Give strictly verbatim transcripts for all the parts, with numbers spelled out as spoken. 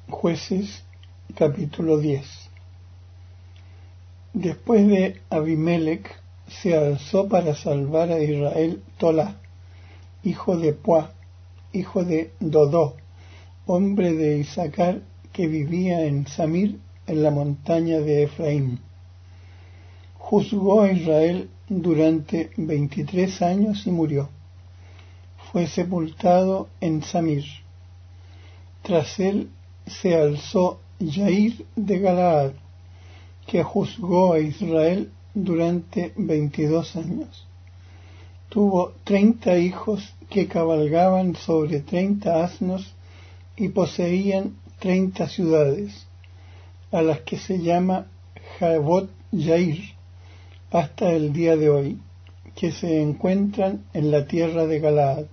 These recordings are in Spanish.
Jueces, capítulo diez. Después de Abimelech se alzó para salvar a Israel Tolá, hijo de Puá, hijo de Dodó, hombre de Isacar, que vivía en Samir, en la montaña de Efraín. Juzgó a Israel durante veintitrés años y murió. Fue sepultado en Samir. Tras él se alzó Yair de Galaad, que juzgó a Israel durante veintidós años. Tuvo treinta hijos que cabalgaban sobre treinta asnos y poseían treinta ciudades, a las que se llama Javot Yair hasta el día de hoy, que se encuentran en la tierra de Galaad.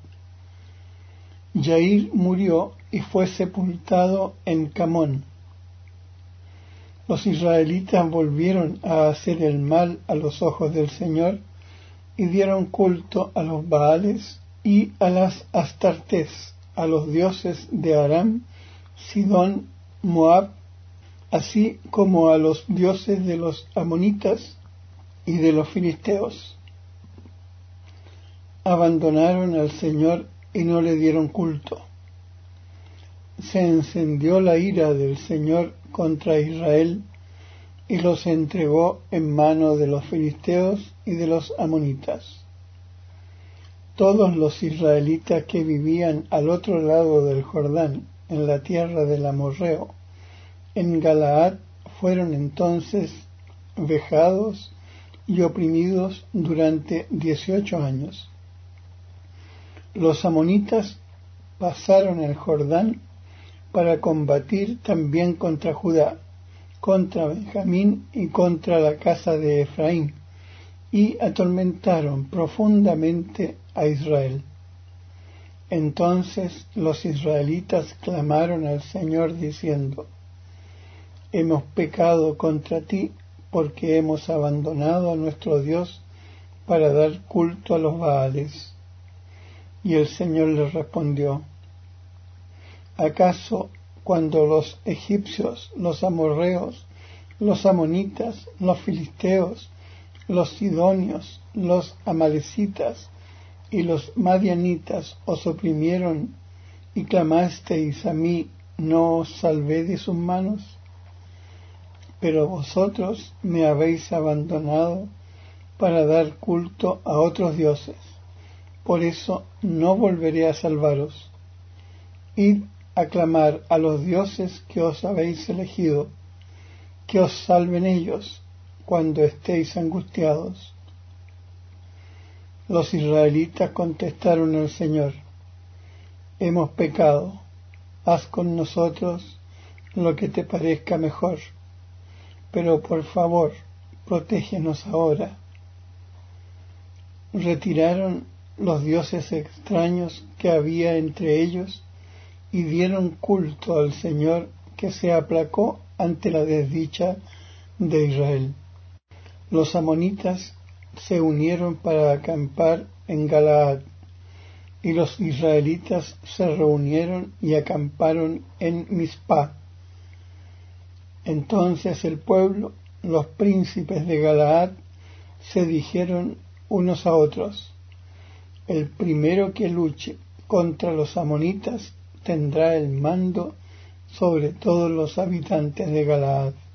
Yair murió y fue sepultado en Camón. Los israelitas volvieron a hacer el mal a los ojos del Señor y dieron culto a los Baales y a las Astartés, a los dioses de Aram, Sidón, Moab, así como a los dioses de los amonitas y de los filisteos. Abandonaron al Señor y no le dieron culto. Se encendió la ira del Señor contra Israel y los entregó en mano de los filisteos y de los amonitas. Todos los israelitas que vivían al otro lado del Jordán, en la tierra del amorreo, en Galaad, fueron entonces vejados y oprimidos durante dieciocho años. Los amonitas pasaron el Jordán para combatir también contra Judá, contra Benjamín y contra la casa de Efraín, y atormentaron profundamente a Israel. Entonces los israelitas clamaron al Señor diciendo: Hemos pecado contra ti, porque hemos abandonado a nuestro Dios para dar culto a los Baales. Y el Señor les respondió: ¿Acaso cuando los egipcios, los amorreos, los amonitas, los filisteos, los sidonios, los amalecitas y los madianitas os oprimieron y clamasteis a mí, no os salvé de sus manos? Pero vosotros me habéis abandonado para dar culto a otros dioses. Por eso no volveré a salvaros. Id a clamar a los dioses que os habéis elegido, que os salven ellos cuando estéis angustiados. Los israelitas contestaron al Señor: Hemos pecado, haz con nosotros lo que te parezca mejor, pero por favor, protégenos ahora. Retiraron los dioses extraños que había entre ellos y dieron culto al Señor, que se aplacó ante la desdicha de Israel. Los amonitas se unieron para acampar en Galaad, y los israelitas se reunieron y acamparon en Mizpá. Entonces el pueblo, los príncipes de Galaad, se dijeron unos a otros: El primero que luche contra los amonitas tendrá el mando sobre todos los habitantes de Galaad.